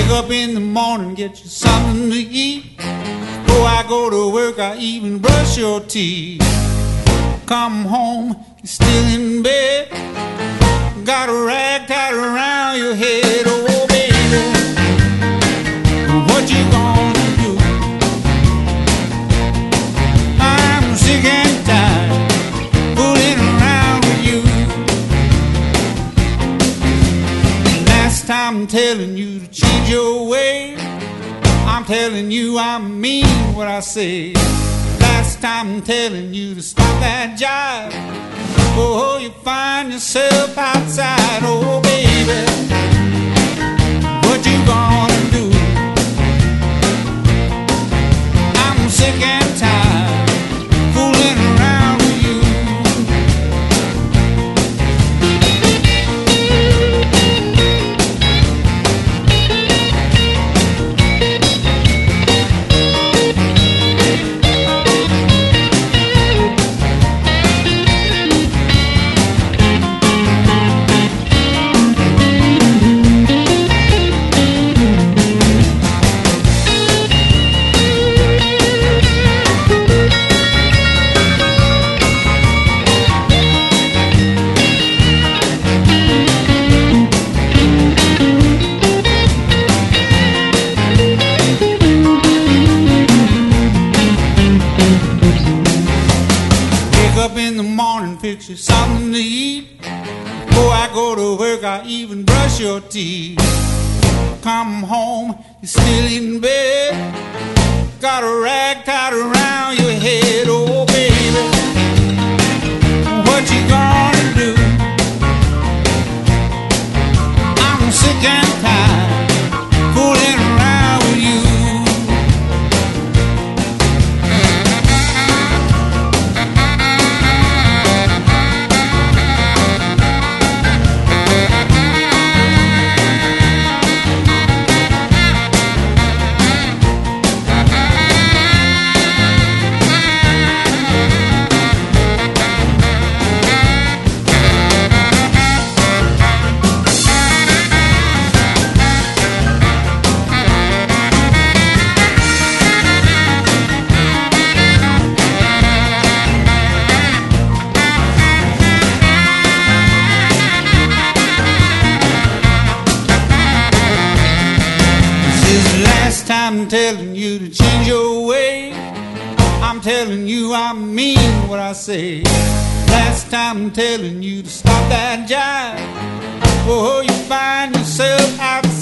Wake up in the morning, get you something to eat. Before I go to work, I even brush your teeth. Come home, you're still in bed. Got a rag tied around your head. Oh, baby, what you gonna do? I'm sick and tired fooling around with you. Last time I'm telling you to change your way. I'm telling you I mean what I say. Last time I'm telling you to stop that jive. Oh, you find yourself outside. Oh, baby, what you gonna do? I'm sick and tired fooling around with you. Fix you something to eat. Before I go to work, I even brush your teeth. Come home, you're still in bed. Got a rag tied around your head. Oh, baby, what you gonna do? I'm sick and tired fooling around with you. I'm telling you to change your way. I'm telling you I mean what I say. Last time I'm telling you to stop that jive. Oh, you find yourself out